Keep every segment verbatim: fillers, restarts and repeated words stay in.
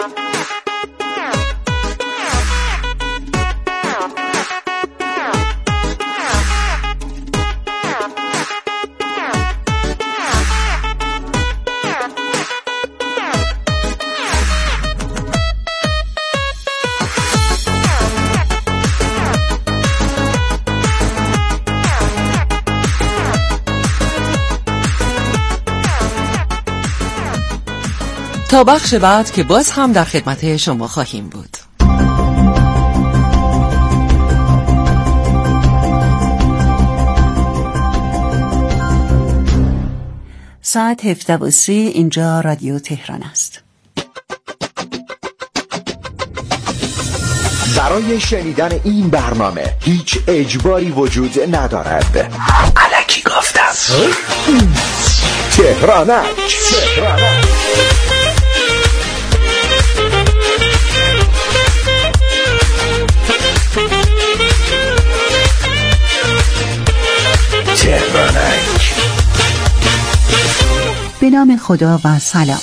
تا بخش بعد که باز هم در خدمت شما خواهیم بود. ساعت هفده و سی، اینجا رادیو تهران است. برای شنیدن این برنامه هیچ اجباری وجود ندارد. الکی گفتم. تهرانک تهرانک تهرانک. به نام خدا و سلام.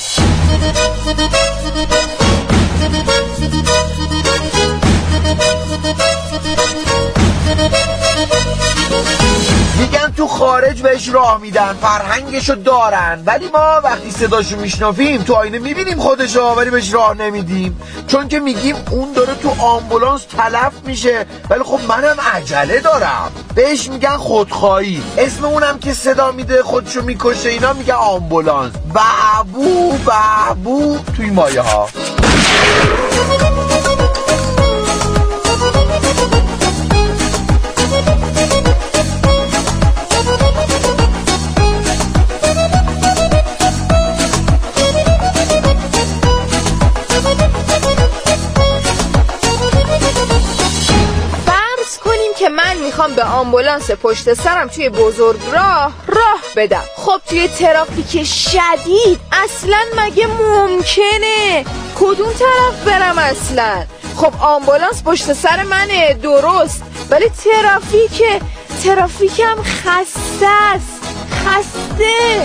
میگن تو خارج بهش راه میدن، فرهنگشو دارن، ولی ما وقتی صداشو میشنویم تو آینه میبینیم خودشو، ولی بهش راه نمیدیم، چون که میگیم اون داره تو آمبولانس تلف میشه، ولی خب منم عجله دارم. بهش میگن خودخواهی، اسم اونم که صدا میده خودشو میکشه، اینا میگن آمبولانس. بابو بابو توی مایه ها. میخوام به آمبولانس پشت سرم توی بزرگ راه راه بدم. خب توی ترافیک شدید اصلا مگه ممکنه؟ کدوم طرف برم اصلا؟ خب آمبولانس پشت سر منه درست، ولی ترافیک ترافیکم خسته است، خسته.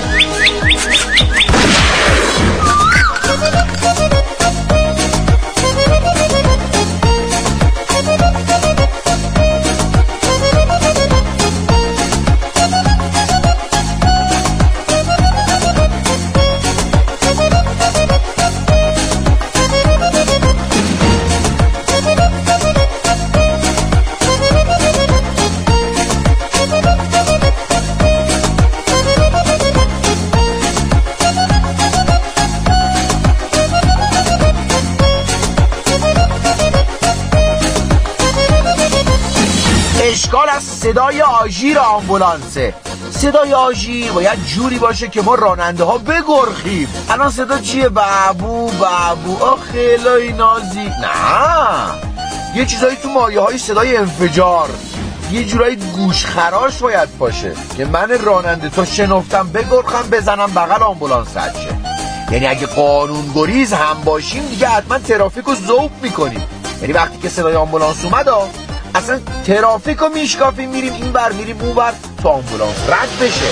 اشکال از صدای آژیر آمبولانسه. صدای آژیر باید جوری باشه که ما راننده ها بگرخیم. الان صدا چیه؟ بابو بابو آخه الهی نازی. نه، یه چیزایی تو مایه های صدای انفجار، یه جورایی گوش خراش باید باشه که من راننده تا شنفتم بگرخم بزنم بغل آمبولانس رد شه. یعنی اگه قانون گریز هم باشیم دیگه حتما ترافیک رو ذوب میکنیم. یعنی وقتی که صدای آمبولانس اومد اصلا ترافیک رو میشکافیم، میریم این بر میریم اون بر تا آمبولانس رد بشه.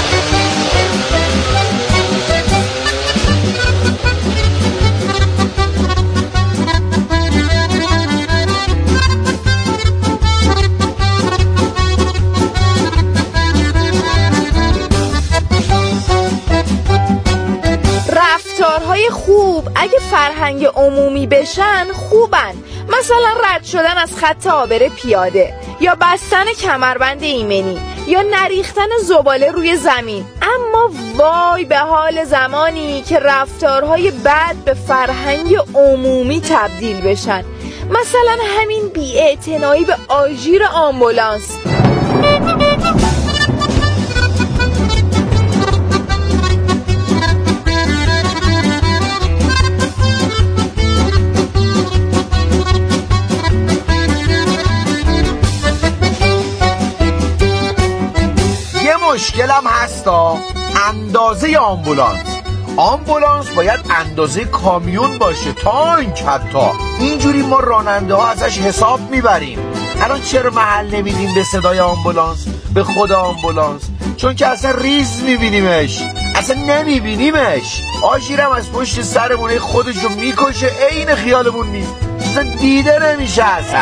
رفتارهای خوب اگه فرهنگ عمومی بشن خوبن. مثلا رد شدن از خط عابر پیاده، یا بستن کمربند ایمنی، یا نریختن زباله روی زمین. اما وای به حال زمانی که رفتارهای بد به فرهنگ عمومی تبدیل بشن. مثلا همین بی‌اعتنایی به آژیر آمبولانس. مشکلم هستا اندازه آمبولانس. آمبولانس باید اندازه کامیون باشه، تانک حتی. اینجوری ما راننده ها ازش حساب میبریم. الان چرا محل نمیدیم به صدای آمبولانس، به خود آمبولانس؟ چون که اصلا ریز میبینیمش. اصلا نمیبینیمش. آژیرم از پشت سرمونه خودشو میکشه، عین خیالمون نیست، اصلا دیده نمیشه اصلا.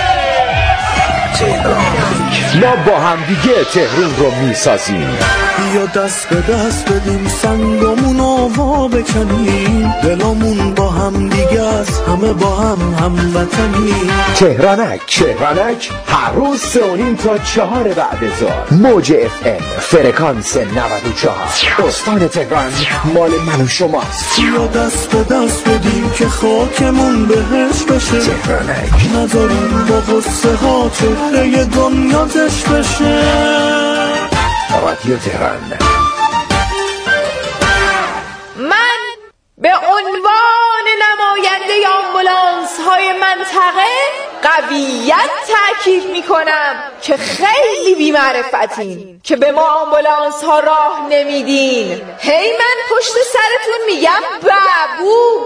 ما با هم دیگه تهرون رو میسازیم. بیا دست به دست بدیم، سنگمون آوا بکنیم، دلمون با هم دیگه از همه با هم هموطنیم. تهرانک تهرانک هر روز سه و نیم تا چهار بعد ظهر. موج اف ام فرکانس نود و چهار. استان تهران مال من و شماست. بیا دست به دست بدیم که خاکمون بهش بشه. تهرانک نذاریم با غصه ها چهره دنیا زش بشه. رادیو تهران. من به عنوان نماینده آمبولانس های منطقه قویت تأکید می کنم که خیلی بی‌معرفتین که به ما آمبولانس ها راه نمیدین. هی من پشت سرتون میگم بابو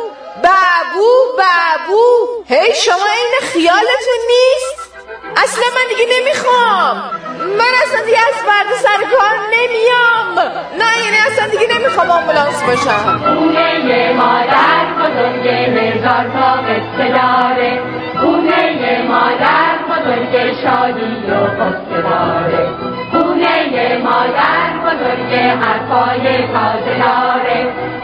بابو بابو، هی شما این خیالتون نیست؟ اصلا من دیگه نمیخوام، من اصلا دیگه از فردا سر کار نمیام. نه یعنی اصلا دیگه نمیخوام آمبولانس باشم. خونه مادر بزرگ هزار تا قصه داره، خونه مادر بزرگ شادی و قصه داره، خونه مادر بزرگ حرفای تازه داره،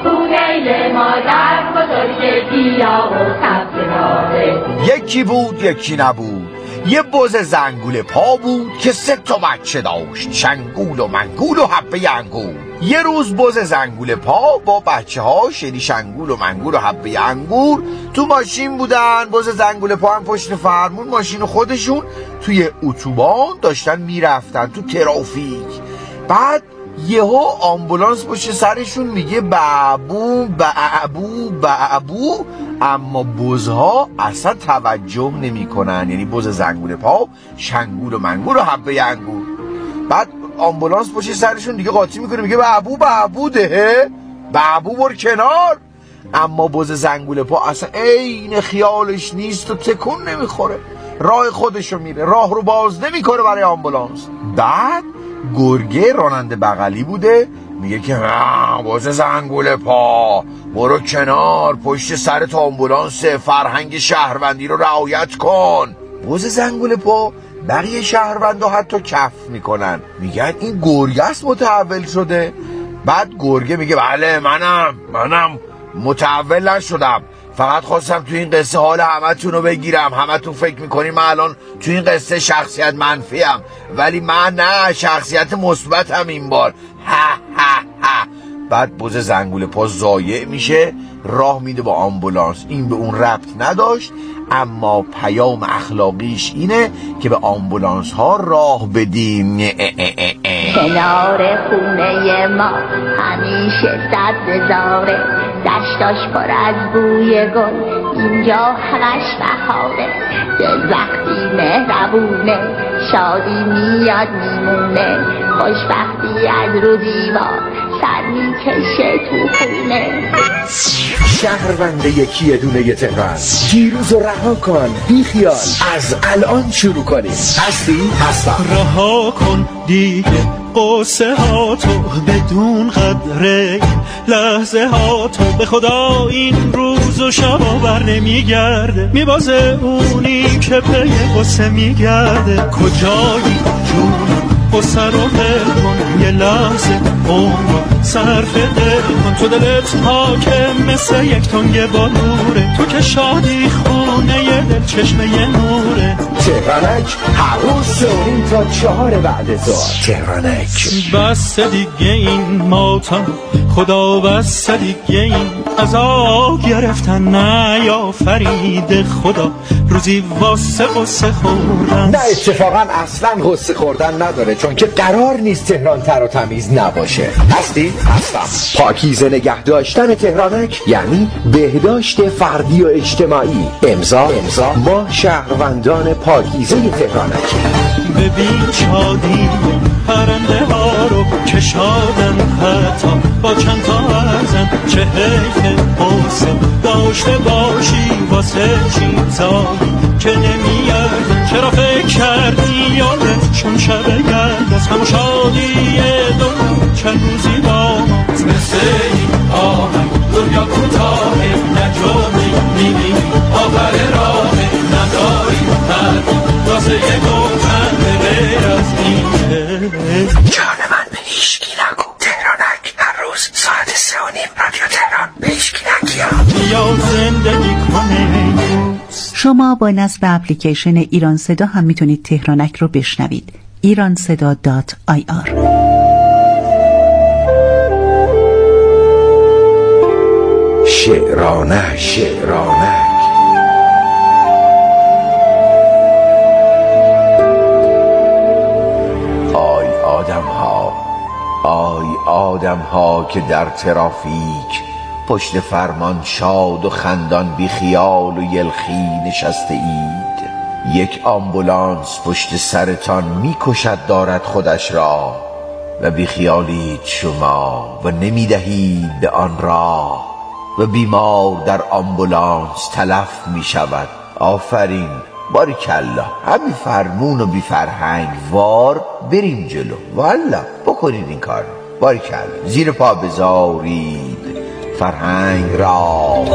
خونه مادر بزرگ گیا و سبزه داره. یکی بود یکی نبود، یه بز زنگول پا بود که سه تا بچه داشت، شنگول و منگول و حبه انگور. یه روز بز زنگول پا با بچه هاش یعنی شنگول و منگول و حبه انگور تو ماشین بودن. بز زنگول پا هم پشت فرمون ماشین خودشون توی اتوبان داشتن میرفتن تو ترافیک. بعد یهو آمبولانس پشت سرشون میگه بابو بابو بابو، اما بزها اصلا توجه نمی کنن، یعنی بز زنگول پا، شنگول و منگول و حبه انگور. بعد آمبولانس پشت سرشون دیگه قاطی میکنه میگه بابو بابو ده بابو بر کنار، اما بز زنگول پا اصلا عین خیالش نیست و تکون نمیخوره، راه خودشو میره، راه رو باز نمیکنه برای آمبولانس. بعد گرگه راننده بغلی بوده میگه که بز زنگول پا برو کنار، پشت سرت آمبولانس، فرهنگ شهروندی رو رعایت کن. بز زنگول پا بقیه شهروندا حتی کف میکنن، میگن این گرگه است متحول شده. بعد گرگه میگه بله منم منم متحول نشدم، فقط خواستم تو این قصه حال همتون رو بگیرم. همتون فکر میکنیم من الان تو این قصه شخصیت منفیم، ولی من نه، شخصیت مثبتم این بار. ها ها ها. بعد بز زنگول پا ضایع میشه، راه میده با آمبولانس. این به اون ربط نداشت، اما پیام اخلاقیش اینه که به آمبولانس ها راه بدیم. کنار خونه ما همیشه سبز زاره، دشتاش پر از بوی گل، اینجا همش بهاره، دل وقتی مهربونه شادی میاد میمونه، خوشبختی از رو دیوار سر میکشه تو خونه. شهرونده یکی دونه تهران، دیروز رو رها کن، بی خیال، از الان شروع کنیم. هستی؟ هستم. رها کن دیگه قصه ها تو، بدون قدره لحظه ها تو، به خدا این روز و شب بر نمیگرده، میبازه اونی که پی قصه میگرده. کجایی جون قصه رو هل کن، یه لحظه عمر صرف دل کن، تو دلت حاکم مثل یک تنگ بالوره، تو که شادی خونه ی دل چشمه نوره. تهرانک هر روز سه و نیم تا چهار بعد ظهر. تهرانک بس دیگه این ماتم خدا، بس دیگه این عذاب گرفتن، نه یا فرید خدا روزی واسه قصه خوردن. نه اتفاقا اصلا قصه خوردن نداره، چون که قرار نیست تهران تر و تمیز نباشه. هستی؟ هستم. پاکیزه نگه داشتن تهرانک یعنی بهداشت فردی و اجتماعی. امضا امضا ما شهروندان پاکیزه تهرانک. ببین شادی پرنده ها رو که شادن، حتی با چند تا ارزن، چه حیف قصه داشته باشی واسه چیزایی که نمیاردن. چرا فکر کردی یادت چون شب گرد از همون شادی دو چند روزی با یا کوتاه نجامی میبینی آخر راه نداری حد واسه یه گفتن به غیر از اینه. جان من به هیچکی نگو تهرانک، هر روز ساعت سه و نیم رادیو تهران به هیچکی نگیم. یا زندگی کنه. شما با نصب اپلیکیشن ایران صدا هم میتونید تهرانک رو بشنوید. ایران صدا دات آی آر. شعرانه شعرانه آی آدم ها، آی آدم ها که در ترافیک پشت فرمان شاد و خندان بی خیال و یلخی نشسته اید. یک آمبولانس پشت سرتان میکشد دارد خودش را و بی خیالید شما و نمیدهید به آن راه و بیمار در آمبولانس تلف می شود. آفرین، باریکلا، همین فرمون و بی فرهنگ وار بریم جلو. والا بکنید این کار، باریکلا، زیر پا بذارید فرهنگ را.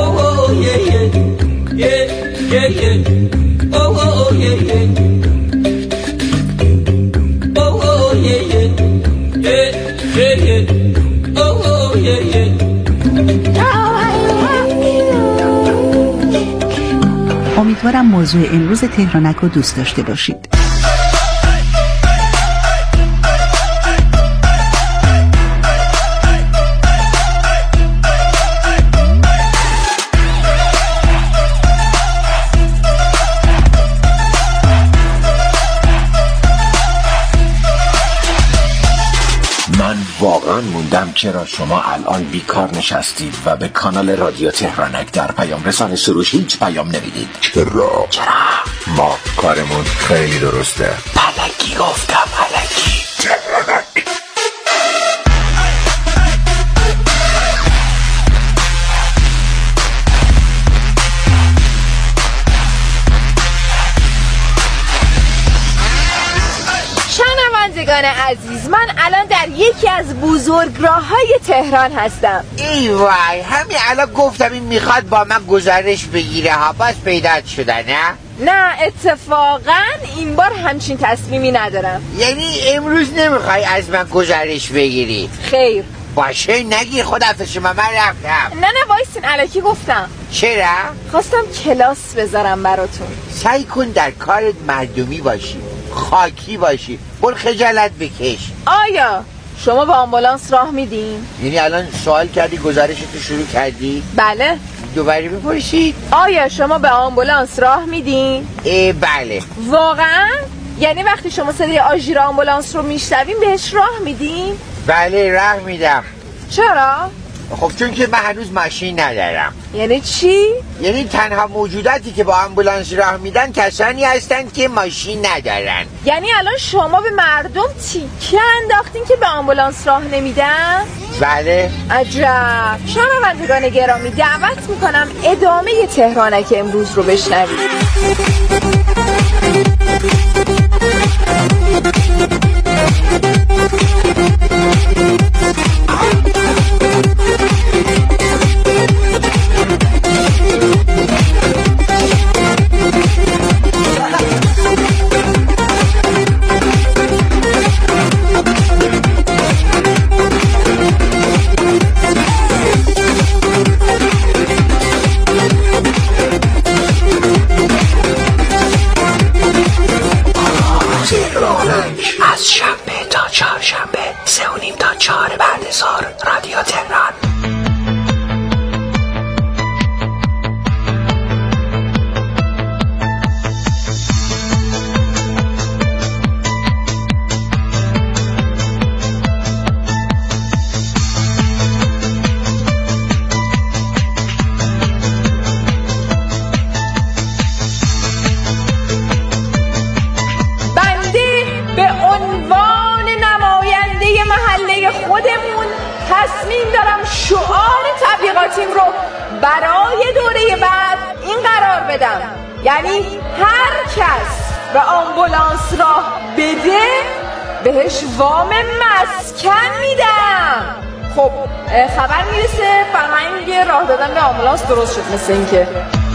امیدوارم موضوع امروز تهرانک رو دوست داشته باشید. واقعا موندم چرا شما الان بیکار نشستید و به کانال رادیو تهرانک در پیام رسان سروش هیچ پیام نمیدید. چرا؟ چرا؟ ما کارمون خیلی درسته. پلکی گفتم، پلکی. تهرانک. شنوندگان عزیز، من الان در یکی از بزرگراه‌های تهران هستم. ای وای، همین الان گفتم این میخواد با من گزارش بگیره ها، باز پیدا شده نه؟ نه اتفاقا این بار همچین تصمیمی ندارم. یعنی امروز نمیخوای از من گزارش بگیری؟ خیر باشه نگیر، خداحافظ شما، من رفتم. نه نه وایسین، الکی گفتم. چرا؟ خواستم کلاس بذارم براتون. سعی کن در کارت مردمی باشی، خاکی باشی، برو خجالت بکش. آیا شما به آمبولانس راه میدین؟ یعنی الان سوال کردی گزارشتو شروع کردی؟ بله. دوباره بپرسید. آیا شما به آمبولانس راه میدین؟ اه بله. واقعا؟ یعنی وقتی شما صدای آژیر آمبولانس رو میشنوین بهش راه میدین؟ بله راه میدم. چرا؟ خب چون که من هنوز ماشین ندارم. یعنی چی؟ یعنی تنها موجوداتی که با آمبولانس راه میدن کسانی هستند که ماشین ندارن. یعنی الان شما به مردم تیکه انداختین که به آمبولانس راه نمیدن؟ بله. عجب. شنوندگان گرامی، دعوت میکنم ادامه تهرانک امروز رو بشنوید. از شنبه تا چهارشنبه سه و نیم تا چهار بعد ظهر رادیو تهران. خودمون تصمیم دارم شعار تبلیغاتیم رو برای دوره بعد این قرار بدم، یعنی هر کس به آمبولانس راه بده بهش وام مسکن میدم. خب خبر میرسه فرمایید میگه راه دادن به آمبولانس درست شد. مثل این که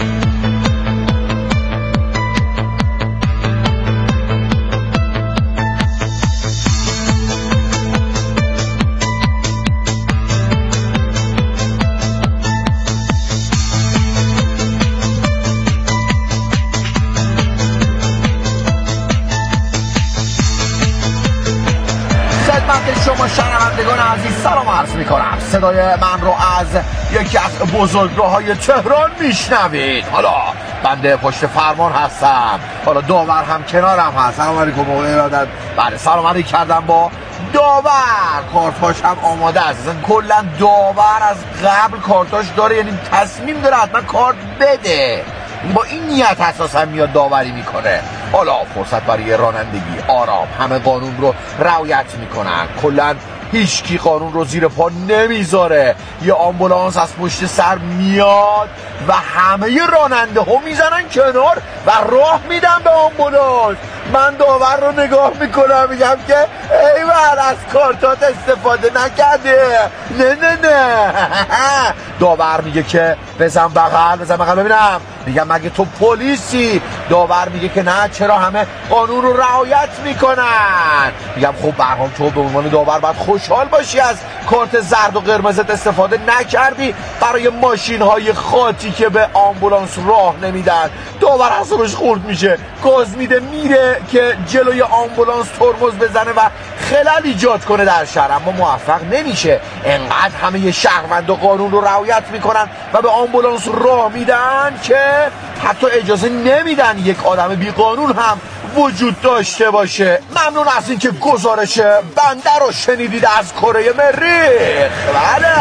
شما شنوندگان عزیز سلام عرض میکنم. صدای من رو از یکی از بزرگراهای تهران میشنوید. حالا بنده پشت فرمان هستم، حالا داور هم کنارم هست. سلام علیکم موقع ارادت. بله سلام علیکم کردم با داور. کارتاش هم آماده است. کلا داور از قبل کارتاش داره، یعنی تصمیم داره حتما کارت بده. با این نیت اساسا میاد داوری میکنه. حالا فرصت برای رانندگی آرام، همه قانون رو رعایت میکنن، کلا هیچکی قانون رو زیر پا نمیذاره. یه آمبولانس از پشت سر میاد و همه راننده ها میزنن کنار و راه میدن به آمبولانس. من داور رو نگاه میکنم میگم که ایول از کارتات استفاده نکرده. نه نه نه داور میگه که بزن بغل بزن بغل ببینم. میگم مگه تو پلیسی؟ داور میگه که نه، چرا همه قانون رو رعایت میکنن. میگم خب برام تو به عنوان داور باید خوشحال باشی از کارت زرد و قرمزت استفاده نکردی برای ماشین های خاطی که به آمبولانس راه نمیدن. داور اعصابش خورد میشه، گاز میده میره که جلوی آمبولانس ترمز بزنه و خلل ایجاد کنه در شهر، اما موفق نمیشه. انقدر همه شهروند و قانون رو رعایت میکنن و به آمبولانس راه میدن که حتی اجازه نمیدن یک آدم بی قانون هم وجود داشته باشه. ممنون از این که گزارش بنده رو شنیدید از کره مریخ. بله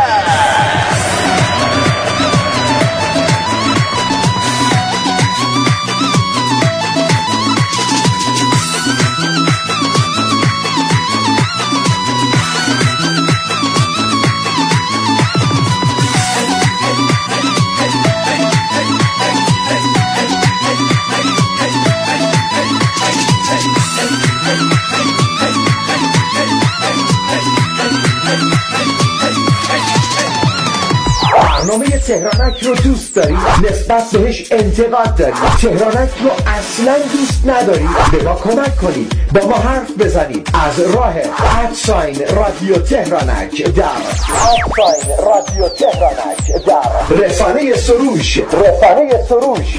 برنامه تهرانک رو دوست داری؟ نسبت بهش انتقاد داری؟ تهرانک رو اصلا دوست نداری؟ به ما کمک کنی، با ما حرف بزنید از راه ادساین رادیو تهرانک در ادساین رادیو تهرانک در رسانه سروش رسانه سروش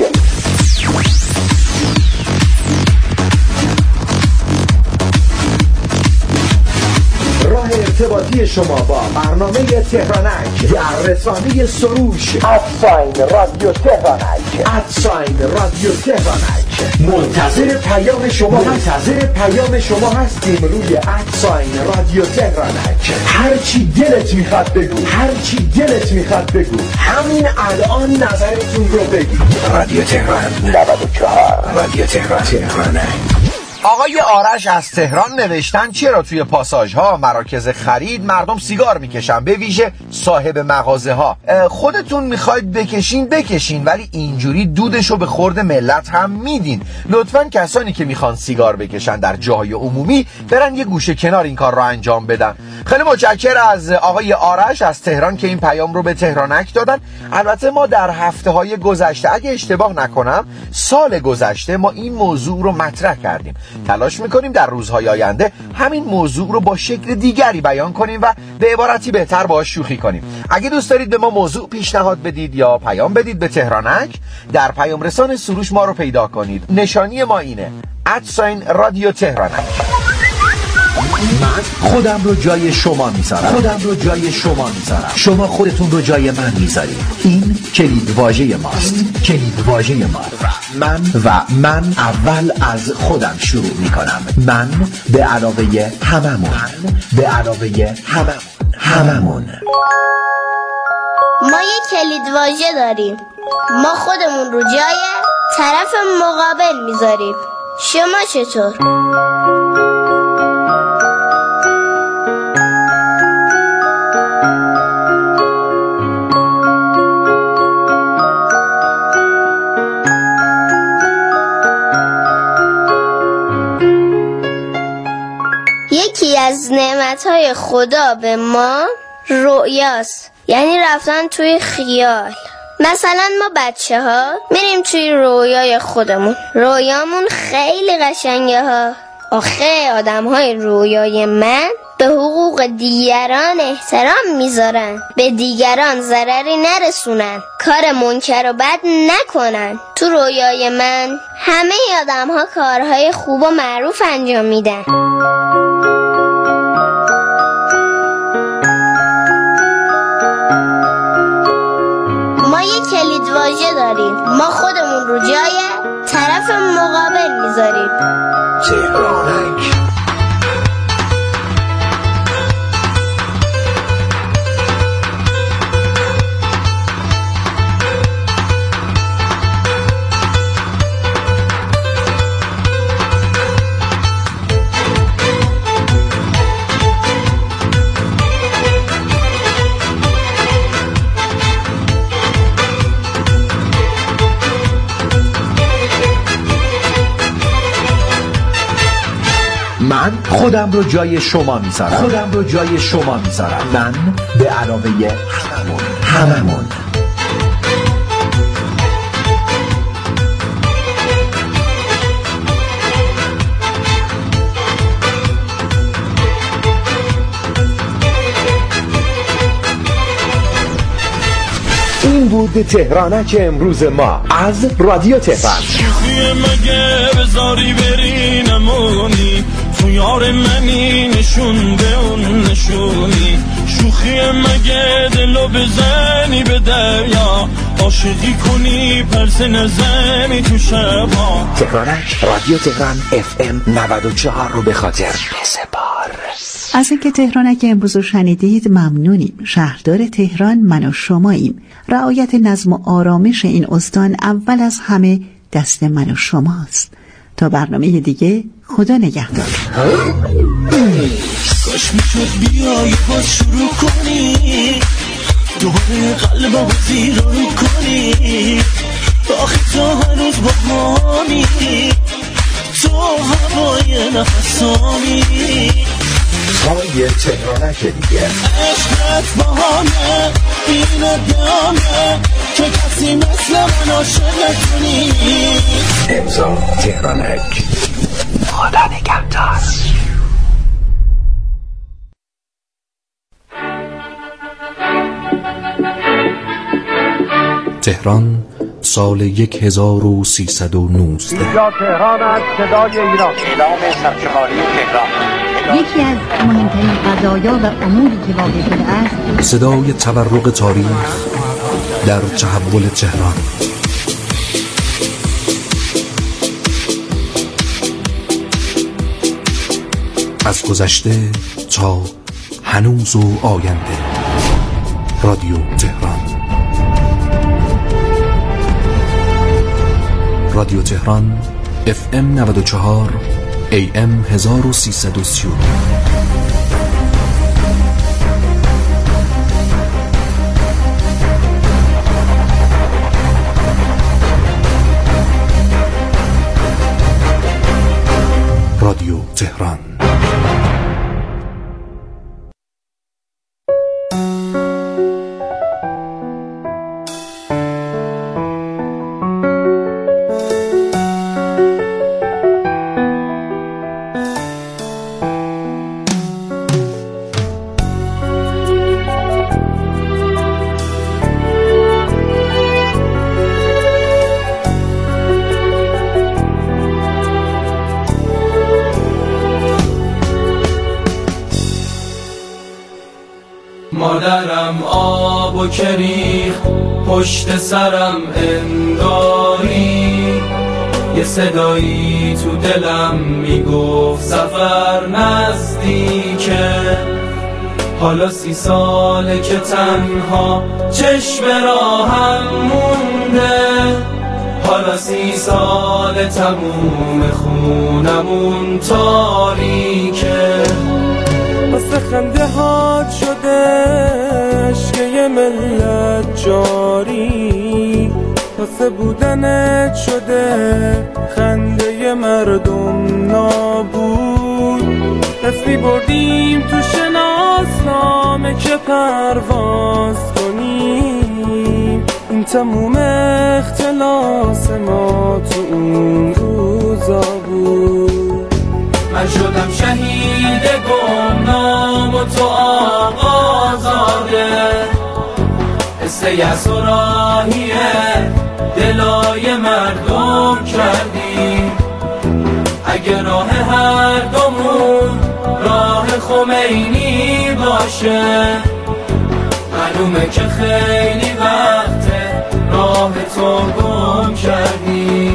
راه ارتباطی شما با برنامه تهرانک در رسانه سروش ادساین رادیو تهرانک ادساین رادیو تهرانک. منتظر پیام شما منتظر پیام شما هستیم روی ادساین رادیو تهرانک. هر چی دلت میخواد بگو، هر چی دلت میخواد بگو، همین الان نظرتون رو بگید. رادیو تهران نود و چهار رادیو تهران تهرانک. آقای آرش از تهران نوشتن چرا توی پاساژها، مراکز خرید مردم سیگار میکشن، به ویژه صاحب مغازه ها. خودتون میخواید بکشین بکشین، ولی اینجوری دودشو به خورد ملت هم میدین. لطفاً کسانی که میخوان سیگار بکشن در جاهای عمومی برن یه گوشه کنار این کار رو انجام بدن. خیلی متشکرم از آقای آرش از تهران که این پیام رو به تهرانک دادن. البته ما در هفته های گذشته، اگه اشتباه نکنم سال گذشته، ما این موضوع رو مطرح کردیم. تلاش میکنیم در روزهای آینده همین موضوع رو با شکل دیگری بیان کنیم و به عبارتی بهتر باهاش شوخی کنیم. اگه دوست دارید به ما موضوع پیشنهاد بدید یا پیام بدید به تهرانک، در پیام رسان سروش ما رو پیدا کنید. نشانی ما اینه ادساین رادیو تهرانک. من خودم رو جای شما میذارم خودم رو جای شما میذارم شما خودتون رو جای من میذارید. این کلید واژه ماست کلید واژه ما. من و من اول از خودم شروع میکنم. من به علاوه هممون به علاوه هممون هممون ما یک کلید واژه داریم. ما خودمون رو جای طرف مقابل میذاریم. شما چطور؟ یکی از نعمتهای خدا به ما رؤیاست، یعنی رفتن توی خیال. مثلا ما بچه ها میریم توی رویای خودمون، رویامون خیلی قشنگه ها. آخه آدم های رویای من به حقوق دیگران احترام میذارن، به دیگران ضرری نرسونن، کار منکر و بد نکنن. تو رویای من همه آدم ها کارهای خوب و معروف انجام میدن. ما یک کلید واژه داریم، ما خودمون رو جای طرف مقابل میذاریم. تهرانک. من خودم رو جای شما میذارم خودم رو جای شما میذارم من به علاوه هممون هممون این بود تهرانک امروز ما از رادیو تهران. مگه بذاری بری نمونی تو یار منی، نشون به اون نشونی. شوخی مگه دلو بزنی به دریا، عاشقی کنی پرس نزنی تو شبا. تهرانک رادیو تهران اف ام نود و چهار رو به خاطر بسپار. از اینکه تهرانک امروز رو شنیدید ممنونیم. شهردار تهران من و شماییم. رعایت نظم و آرامش این استان اول از همه دست من و شماست. تا برنامه دیگه خدا نگهدار. کاش میشد بیایی باز شروع کنی، دوباره قلبم زیرا کنی. آخه تو هنوز با مامی، تو هوای نفسامی. های تهرانک دیگه عشقت بهانه اینه دامه که کسی مثل من عاشق نکنی. امضا تهرانک. خدا نگهدار. تهران سال یک هزار و سیصد و نوزده. اینجا تهران از صدای ایران. اعلام سرشماری تهران. یکی از مهمترین قضایا و اموری که واقع شده است صدای تورق تاریخ در تحول تهران. از گذشته تا هنوز و آینده. رادیو تهران. رادیو تهران اف ام نود و چهار ای ام هزار و سیصد و سی و دو. رادیو تهران. مادرم آب و کریخ پشت سرم انگاری، یه صدایی تو دلم میگفت سفر نزدیکه. حالا سی ساله که تنها چشم راهم مونده، حالا سی سال تموم خونمون تاریکه. واسه خنده هات شده عشق یه ملت جاری، واسه بودنت شده خنده مردم نابود. تصوی بردیم تو شناسنامه که پرواز کنیم. این تموم اختلاس ما تو اون روزا بود. من شدم شهید گمنام و تو آقا زاده، قصه یأس و راهیه دلای مردم کردی. اگه راه هر دومون راه خمینی باشه، معلومه که خیلی وقته راه تو گم کردی.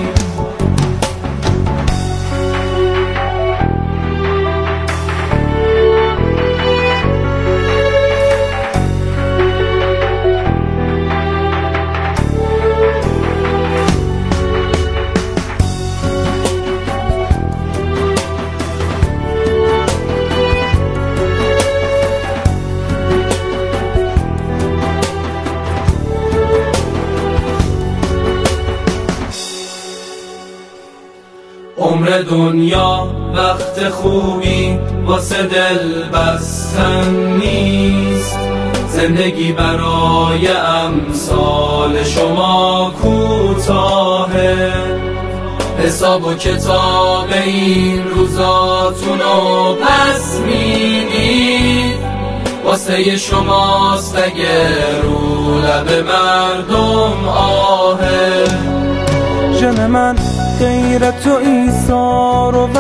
عمر دنیا وقت خوبی واسه دل بستن نیست. زندگی برای امثال شما کوتاهه. حساب و کتاب این روزاتونو پس میدید، واسه شماست اگه رو لب مردم آهه. جن من غیرت و ایثار و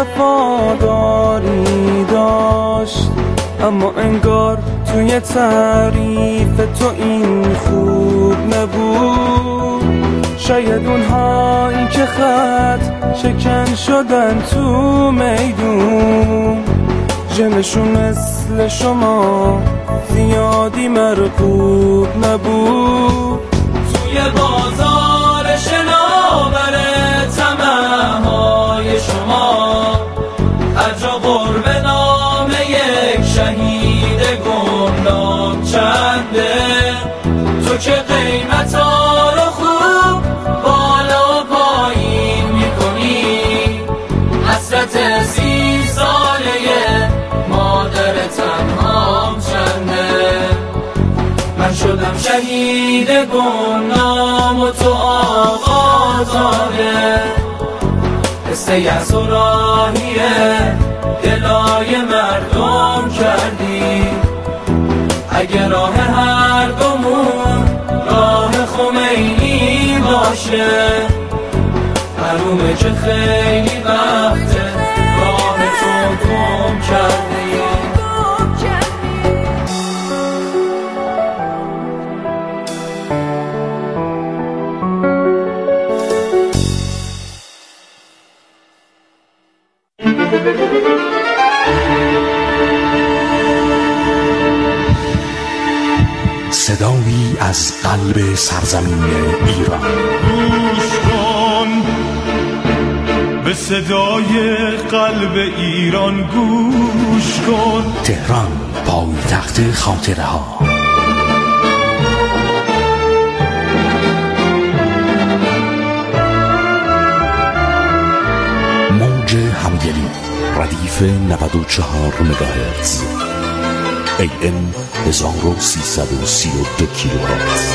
وفاداری داشت، اما انگار توی تعریف تو این خوب نبود. شاید اونهایی که خط شکن شدن تو میدون، جنشون مثل شما زیادی مرغوب نبود. توی بازار شناور طمع‌های شما، هر جا قرب نام یک شهید گمنام چنده. تو که قیمتا رو خوب بالا پایین میکنی، حسرت سی ساله مادر تنهام چنده. من شدم شهید گمنام و تو آقا زاده، قصه یأس و راهیه دلای مردم کردی. اگه راه هر دومون راه خمینی باشه، معلومه که خیلی وقته راه تو گم کردی. صدایی از قلب سرزمین ایران. گوش کن به صدای قلب ایران، گوش کن. تهران، پایتخت خاطره ها. موج همدلی، ردیف نود و چهار مگاهرتز، ای ام هزار و سیصد و سی و دو کیلوهرتز.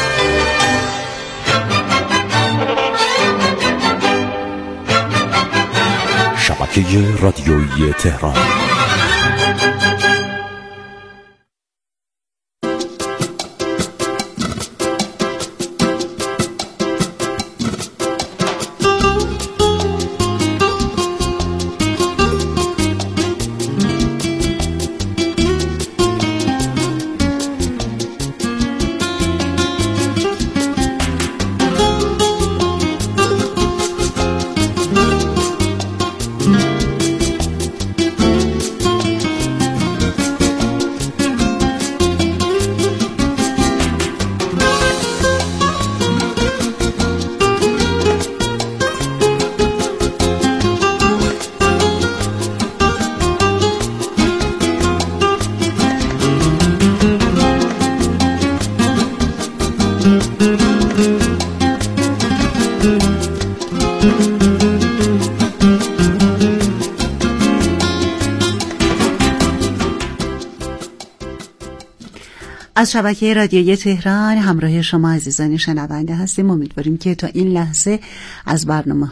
شبکه رادیویی تهران. از شبکه رادیویی تهران همراه شما عزیزان شنونده هستیم. امیدواریم که تا این لحظه از برنامه